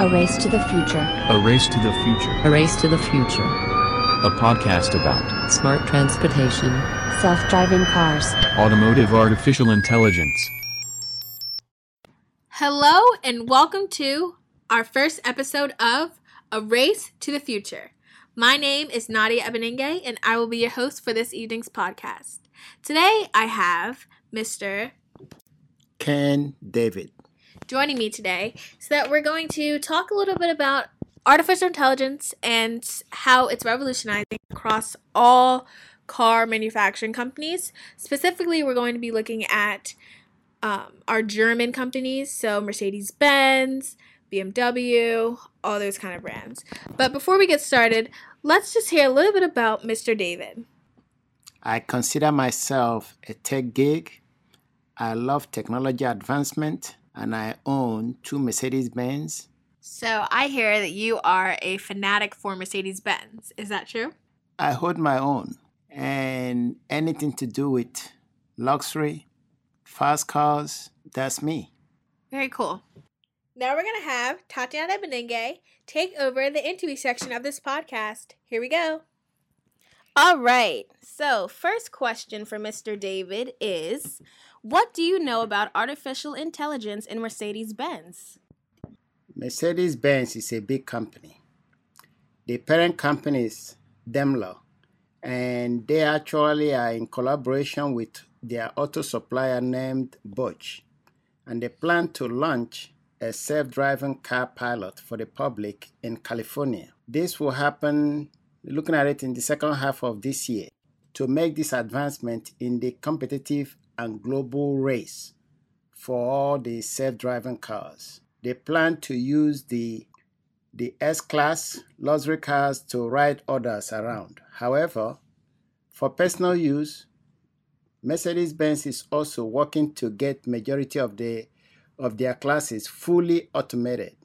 A Race to the Future. A Race to the Future. A Race to the Future. A podcast about smart transportation, self-driving cars, automotive artificial intelligence. Hello and welcome to our first episode of A Race to the Future. My name is Nadia Ebenenge and I will be your host for this evening's podcast. Today I have Mr. Ken David joining me today so that we're going to talk a little bit about artificial intelligence and how it's revolutionizing across all car manufacturing companies. Specifically, we're going to be looking at our German companies, so Mercedes-Benz, BMW, all those kind of brands. But before we get started, let's just hear a little bit about Mr. David. I consider myself a tech geek. I love technology advancement, and I own 2 Mercedes-Benz. So I hear that you are a fanatic for Mercedes-Benz. Is that true? I hold my own, and anything to do with luxury, fast cars, that's me. Very cool. Now we're going to have Tatiana Benenge take over the interview section of this podcast. Here we go. All right. So first question for Mr. David is, what do you know about artificial intelligence in Mercedes-Benz? Mercedes-Benz is a big company. The parent company is Daimler, and they actually are in collaboration with their auto supplier named Bosch, and they plan to launch a self-driving car pilot for the public in California. This will happen, looking at it, in the second half of this year to make this advancement in the competitive and global race for all the self-driving cars. They plan to use the S-Class luxury cars to ride others around. However, for personal use, Mercedes-Benz is also working to get majority of their classes fully automated.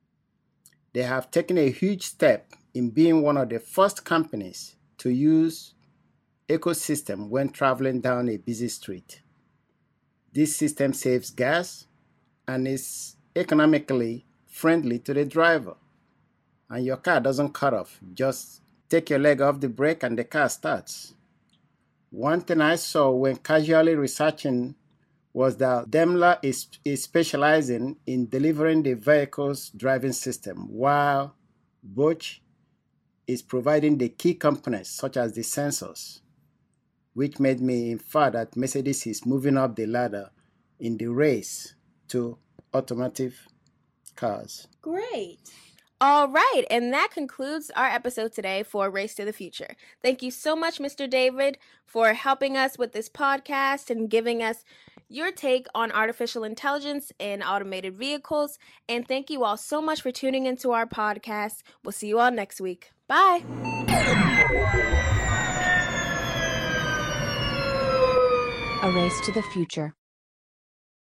They have taken a huge step in being one of the first companies to use ecosystem when traveling down a busy street. This system saves gas and is economically friendly to the driver. And your car doesn't cut off. Just take your leg off the brake and the car starts. One thing I saw when casually researching was that Daimler is specializing in delivering the vehicle's driving system, while Bosch is providing the key components such as the sensors, which made me infer that Mercedes is moving up the ladder in the race to automotive cars. Great. All right, and that concludes our episode today for Race to the Future. Thank you so much, Mr. David, for helping us with this podcast and giving us your take on artificial intelligence in automated vehicles. And thank you all so much for tuning into our podcast. We'll see you all next week. Bye. A Race to the Future.